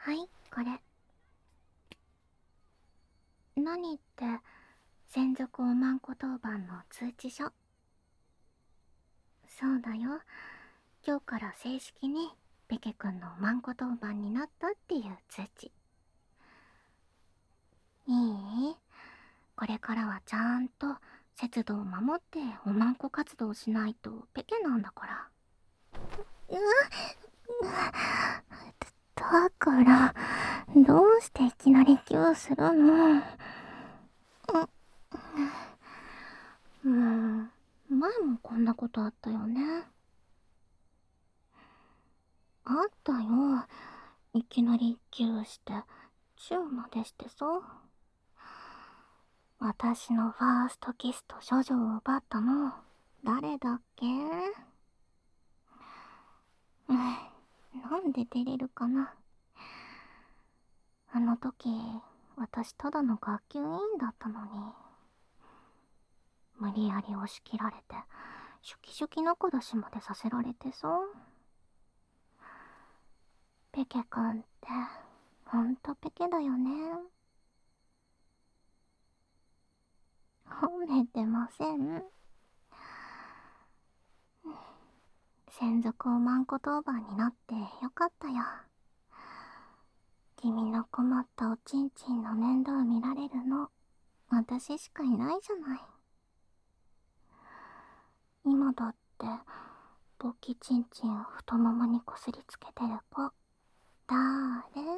い、これ。何って、専属おまんこ当番の通知書。そうだよ。今日から正式にペケくんのおまんこ当番になったっていう通知。いい？これからはちゃんと節度を守っておまんこ活動しないとペケなんだから。だから、どうしていきなりキューするの？もう、前もこんなことあったよね。あったよ。いきなりキューして、チューまでしてさ。私のファーストキスと処女を奪ったの、誰だっけ？なんで照れるかな。あの時、私ただの学級委員だったのに。無理やり押し切られて、シュキシュキ仲出しまでさせられてさ。ペケくんって、ほんとペケだよね。褒めてません。専属おまんこ当番になってよかったよ。君の困ったおちんちんの面倒見られるの、私しかいないじゃない。今だって、勃起ちんちんを太ももにこすりつけてる子、だーれ？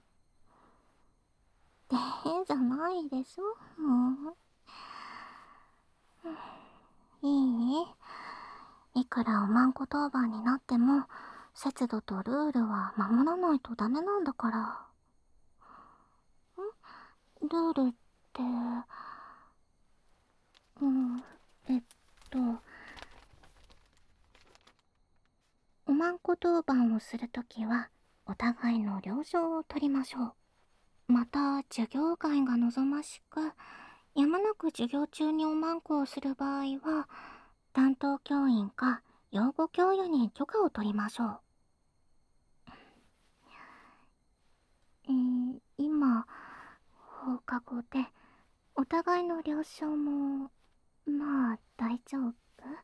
じゃないでしょ、もう。いいくらおまんこ当番になっても、節度とルールは守らないとダメなんだから。ルールって、うん、えっと、おまんこ当番をするときは、お互いの了承を取りましょう。また、授業外が望ましく、やむなく授業中におまんこをする場合は、担当教員か養護教諭に許可を取りましょう。今、放課後で、お互いの了承も、まあ大丈夫？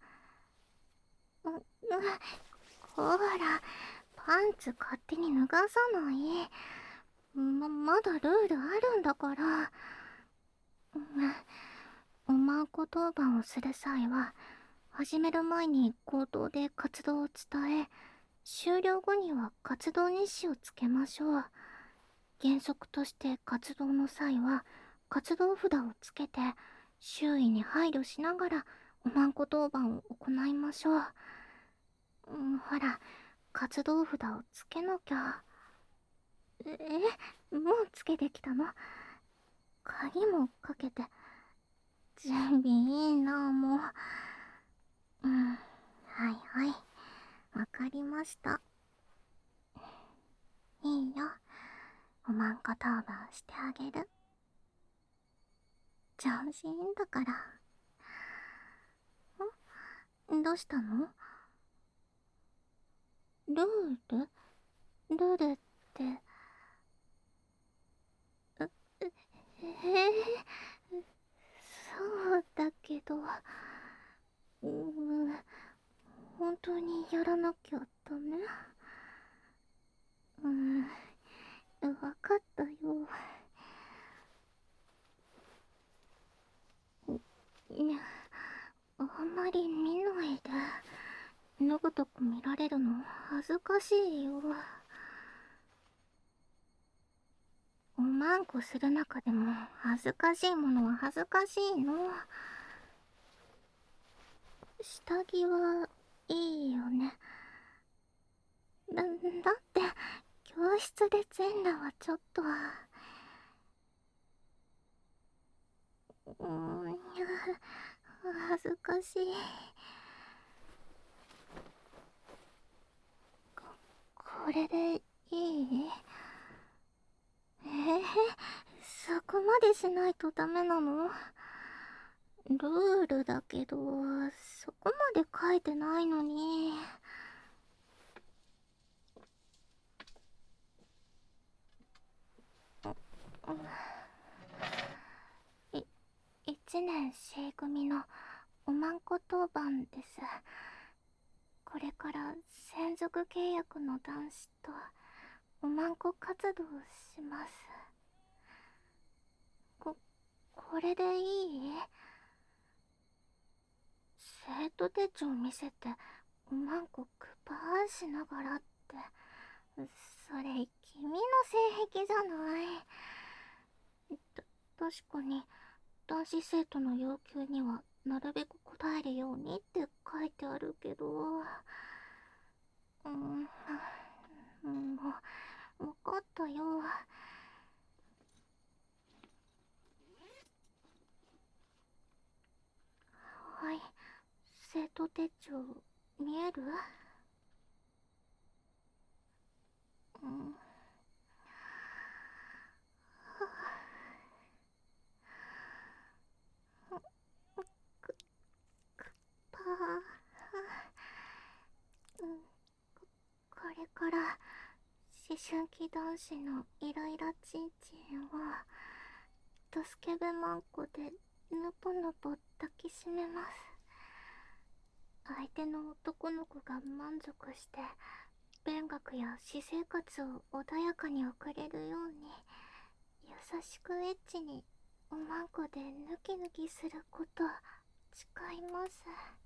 ほら、パンツ勝手に脱がさない。まだルールあるんだから。おまんこ当番をする際は、始める前に口頭で活動を伝え、終了後には活動日誌をつけましょう。原則として活動の際は、活動札をつけて、周囲に配慮しながらおまんこ当番を行いましょう。ほら、活動札をつけなきゃ。もうつけてきたの？鍵もかけて。準備いいな、もう。はいはい。わかりました。いいよ。おまんこ当番してあげる。調子いいんだから。どうしたの？ルール？ルールって、そうだけど、本当にやらなきゃダメ？わかったよ。あんまり見ないで。脱ぐとこ見られるの恥ずかしいよ。おまんこする中でも恥ずかしいものは恥ずかしいの。下着はいいよね。だって教室で全裸はちょっと。恥ずかしい。これでいい？そこまでしないとダメなの？ルールだけど、そこまで書いてないのに。 年 C 組のおまんこ当番です。これから専属契約の男子とおまんこ活動をします。これでいい？生徒手帳見せておまんこ配しながらって、それ君の性癖じゃない。確かに男子生徒の要求にはなるべく答えるようにって書いてあるけど、もう分かったよ。はい、生徒手帳見える？パー、これから思春期男子のイライラチンチンをドスケベマンコでぬぽぬぽ抱きしめます。相手の男の子が満足して勉学や私生活を穏やかに送れるように優しくエッチにおまんこでヌキヌキすること誓います。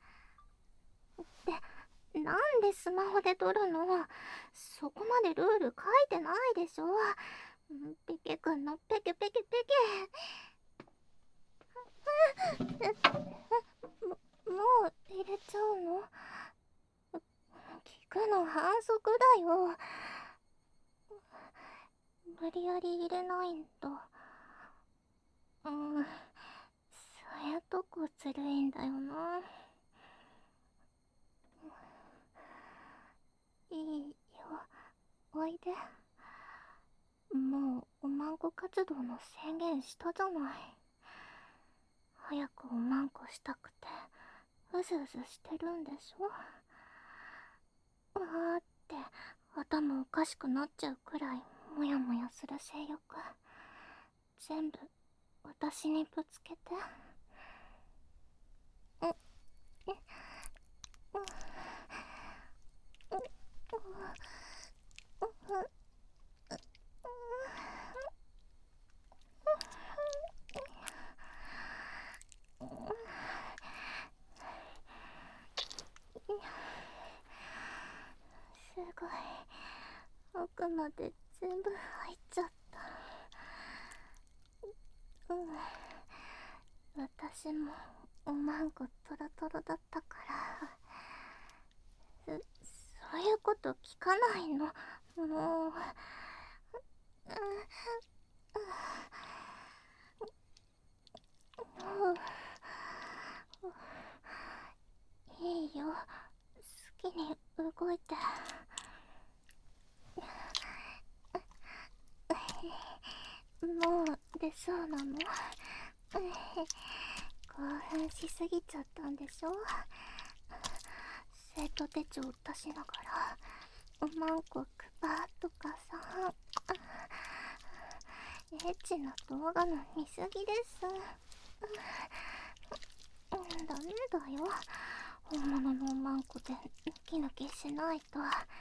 なんでスマホで撮るの？そこまでルール書いてないでしょ。ペケくんのペケペケペケ。もう入れちゃうの？聞くの反則だよ。無理やり入れないんだ。そういうとこずるいんだよな。いいよ、おいで。もうおまんこ活動の宣言したじゃない。早くおまんこしたくてうずうずしてるんでしょ。あーって頭おかしくなっちゃうくらいモヤモヤする性欲、全部私にぶつけて。すごい、奥まで全部入っちゃった。私もおまんこトロトロだったから、そういうこと聞かないの。もういいよ、好きに動いて。もう出そうなの？興奮しすぎちゃったんでしょ。生徒手帳出しながらおまんこくばーとかさ、エッチな動画の見すぎです。ダメだよ、本物のおまんこでヌキヌキしないと。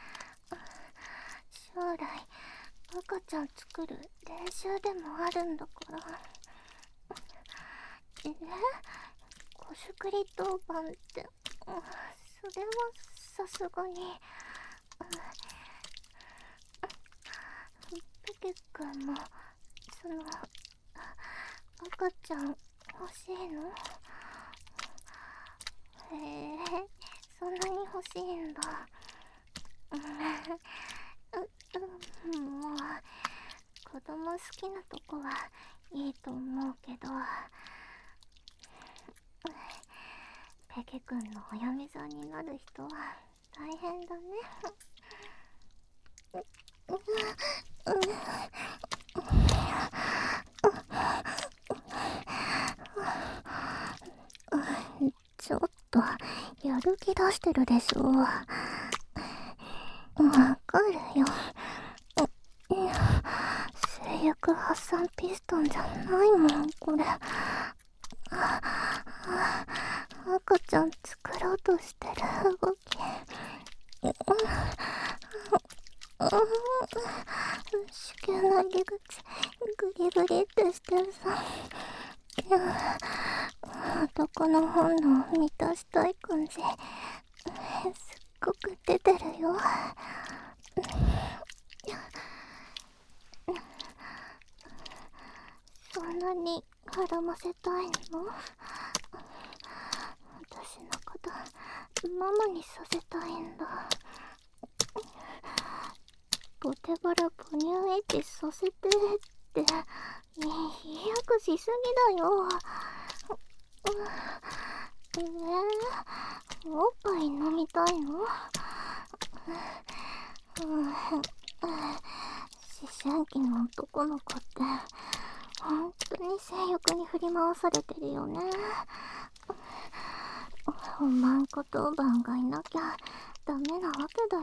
将来赤ちゃん作る練習でもあるんだから。子作り当番って、それはさすがに。ペケくんもその赤ちゃん欲しいの？へえ、そんなに欲しいんだ。もう子供好きなとこはいいと思うけど、ペケくんのお嫁さんになる人は大変だね。ちょっとやる気出してるでしょ。わかるよ。性欲発散ピストンじゃないもんこれ。 としてる動き。子宮の入り口グリグリってしてるさ。男の本能を満たしたい感じすっごく出てるよ。そんなに絡ませたいの？私のことママにさせたいんだ。ポテバラ母乳エッチさせてって飛躍しすぎだよ。おっぱい飲みたいの？思春期の男の子って本当に性欲に振り回されてるよね。おまんこ当番がいなきゃダメなわけだよ。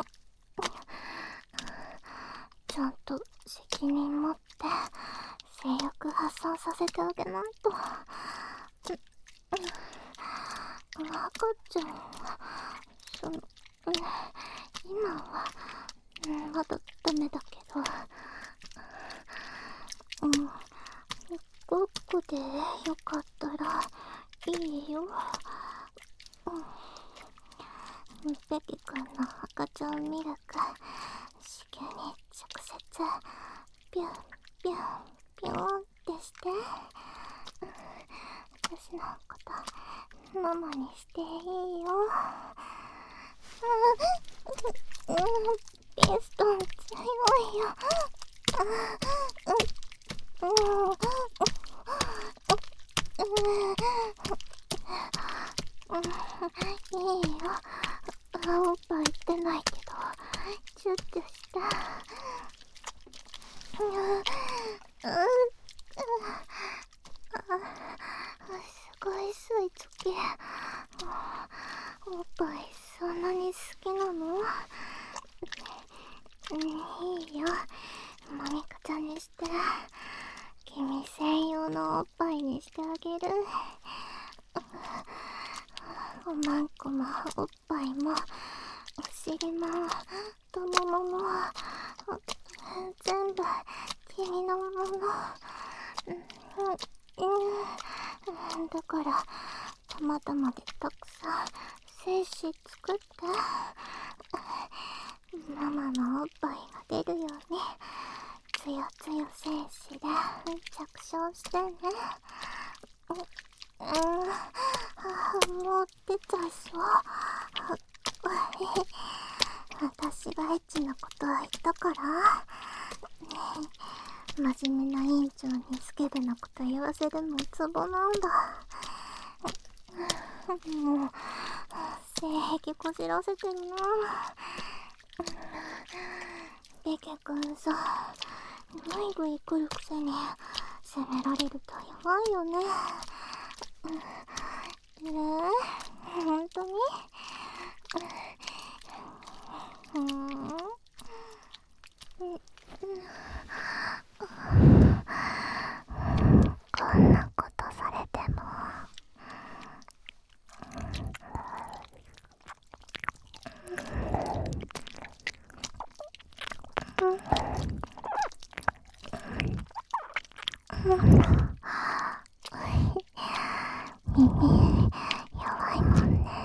ちゃんと責任持って性欲発散させてあげないと。赤ちゃんは今はまだダメだけど、ごっこでよかったらいいよ。ベキ君の赤ちゃんミルク子宮に直接ピュンピュンピュンってして、私のことママにしていいよ。ピストン強いよ。いいよ。おっぱい言ってないけどチュッチュした。すごい吸い付き。おっぱいそんなに好きなの？いいよ、マミカちゃんにして君専用のおっぱいにしてあげる。おまんこもおっぱいもお尻も太ももも全部君のもの。だからたまたまでたくさん精子作って、ママのおっぱいが出るようにつよつよ精子で着床してね。もう出ちゃいそう。私がエッチなことは言ったから、真面目な院長にスケベなこと言わせるのツボなんだ。もう性癖こじらせてるな。ベケ君さ、ぐいぐい来るくせに責められると弱いよね。本当に？こんなことされても耳弱いもんね。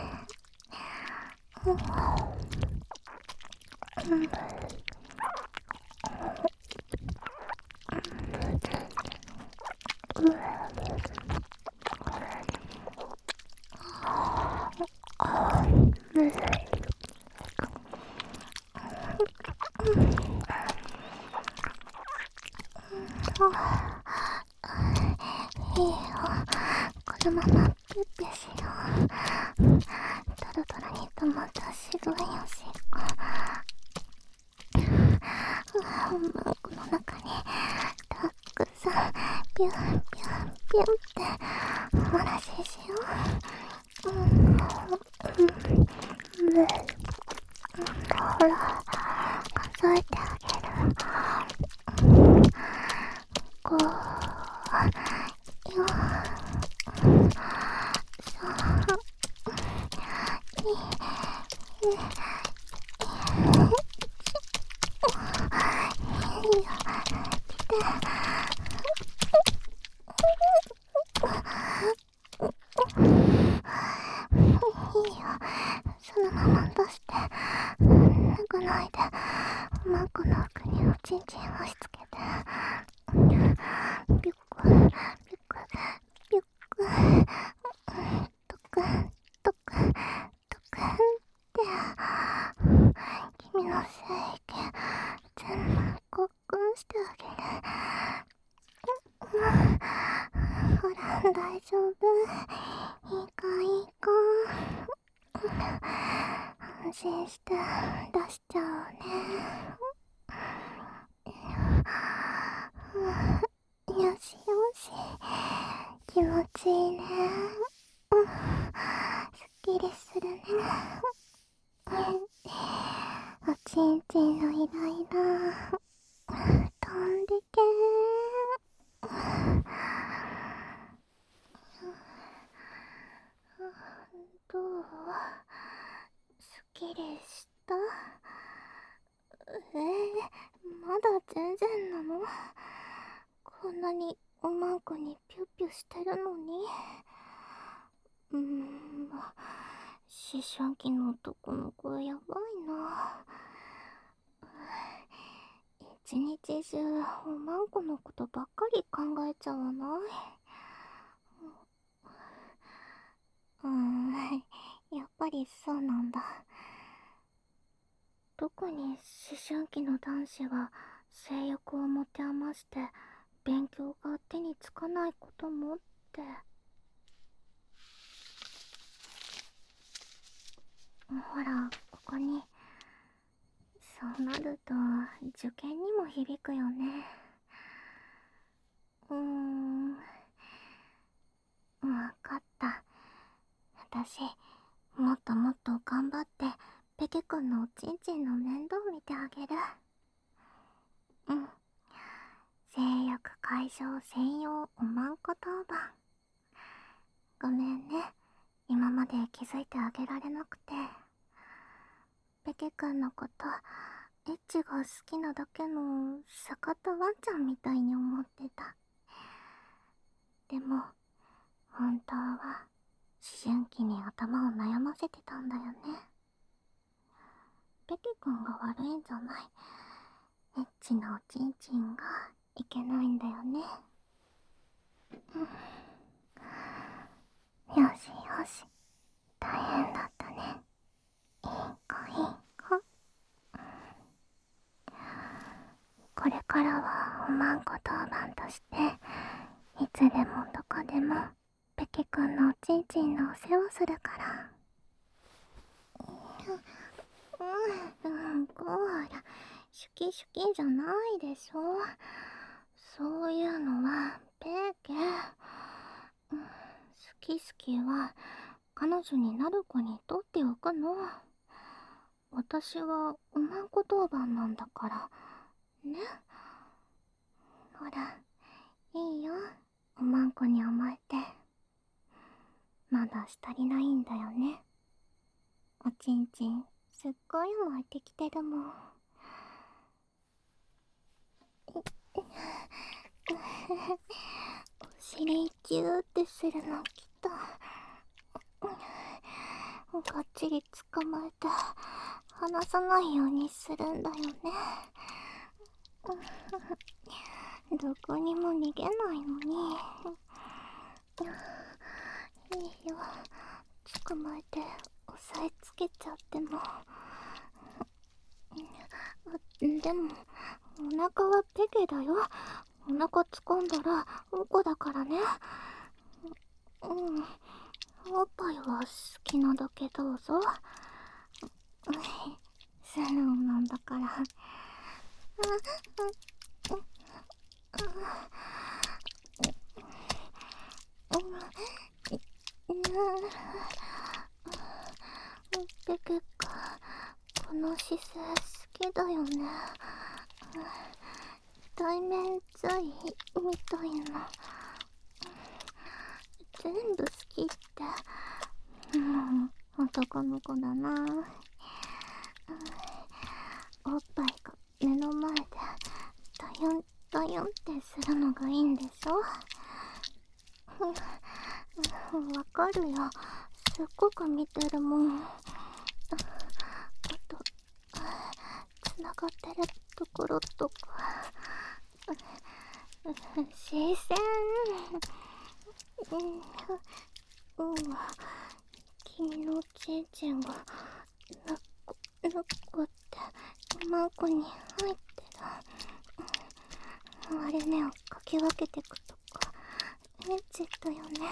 いいよ、このままピュッピュしよう。トロトロに止まった白いおしっこ。マンコの中にたくさんピュンピュンピュンってお話ししよう。ほら、数えてあげる。5、4、3、2、 いいよ、そのまま出して。脱がないで、マンコの服におちんちん押し付けて。ピュッピュッピュッピュットクントクントクンって。君の精液全部コックンしてあげる。ほら、大丈夫。いいかいいか。安心して出しちゃうね。よしよし、気持ちいいね。すっきりするね。おちんちんのイライラ飛んでけどう？すっきりした？まだ全然なの？こんなにおまんこにピュッピュしてるのに。思春期の男の子やばいな。一日中おまんこのことばっかり考えちゃわない？やっぱりそうなんだ。特に思春期の男子は性欲を持て余して勉強が手につかないこともって。ほら、ここに。そうなると受験にも響くよね。わかった。私、もっともっと頑張ってペケ君のおちんちんの面倒見てあげる。性欲解消専用おまんこ当番。ごめんね、今まで気づいてあげられなくて。ペケ君のこと、エッチが好きなだけの坂田ワンちゃんみたいに思ってた。でも、本当は思春期に頭を悩ませてたんだよね。ペケ君が悪いんじゃない。エッチなおちんちんがいけないんだよね。よしよし、大変だったね。いい子いい子。これからはおまんこ当番としていつでもどこでもペケくんのおちんちんのお世話するから。こら、シュキシュキじゃないでしょ。そういうのはペケ。好き好きは彼女になる子にとっておくの。私はおまんこ当番なんだからね。ほら、いいよ、おまんこに甘えて。まだ足りないんだよね。おちんちんすっごい甘えてきてるもん。お尻ギューってするのきた。がっちり捕まえて離さないようにするんだよね。どこにも逃げないのに。いいよ、捕まえて押さえつけちゃっても。でもお腹はペケだよ。お腹掴んだらうんこだからね。おっぱいは好きなだけどうぞ。素直なんだから。ペケか、この姿勢好きだよね。対面在みたいな。全部好きって。男の子だな。おっぱいが目の前でだヨンってするのがいいんでしょ。わかるよ。すっごく見てるもん。あと、つながってるところとか、視線。君のちんちんがぬっこってマンコに入ってる。割れ目をかき分けてくとかエッチだよね。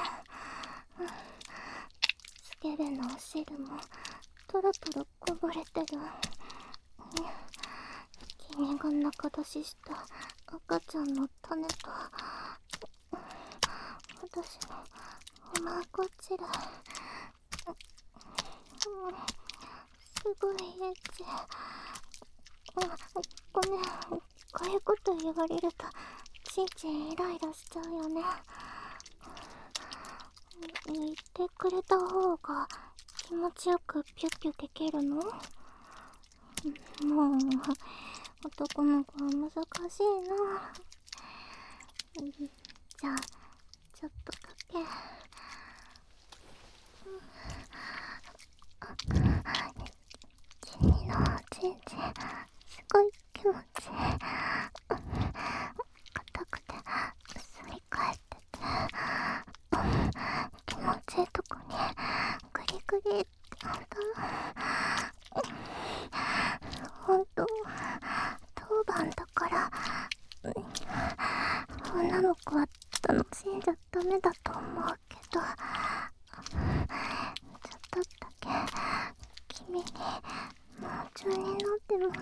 スケベのお汁もトロトロこぼれてる。君が中出しした赤ちゃんの種と私のおまんこちら。すごいエッチ。ごめん、こういうこと言われるとちんちんイライラしちゃうよね。言ってくれた方が気持ちよくピュッピュできるの？もう男の子は難しいな。じゃあちょっとだけ。君のちんちんすごい気持ちいい。硬くてすり返ってて気持ちいいとこにグリグリってほんと当番だから女の子は楽しんじゃダメだと思うけど、ちょっとだけ君に夢中になってもいい？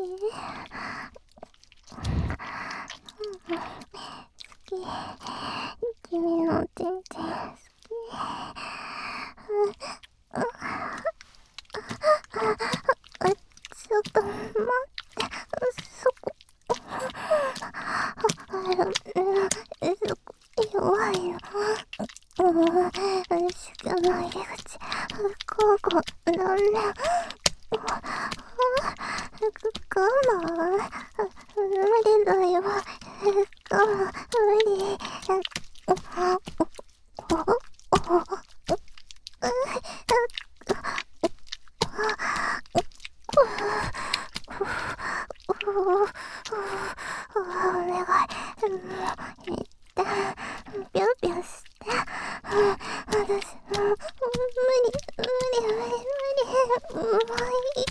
好き。君のちんちん好き。ちょっと待って、そこ弱いの。修行の入り口、交互断念。我慢。無理だよ。無理。お願い。一旦ピュンピュンして。私も無理。うまい。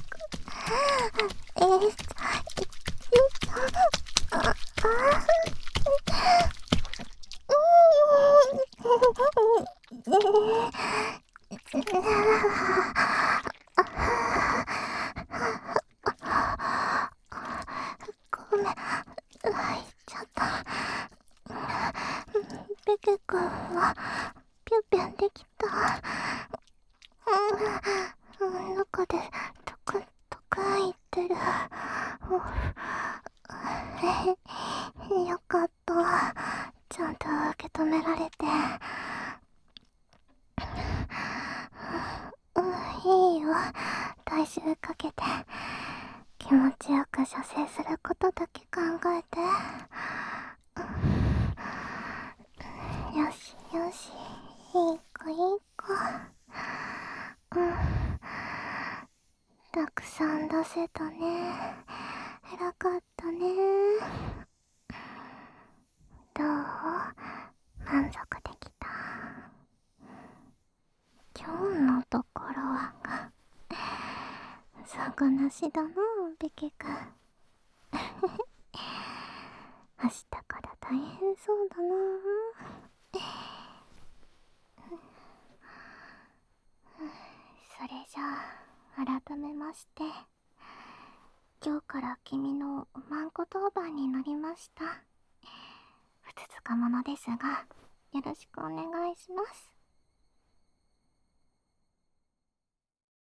ごめん、入っちゃった。ペケ君はピュンピュンできた？中でトクトク言ってる。よかった。ちゃんと受け止められて。いいよ。体重かけて気持ちよく射精することだけ考えて。よしよし、いい子いい子。たくさん出せたね。偉かったね。どう？満足できた？今日のところは底なしだな、ベケ君。明日から大変そうだな。それじゃあ改めまして、今日から君のおまんこ当番になりました。ふつつか者ですがよろしくお願いします。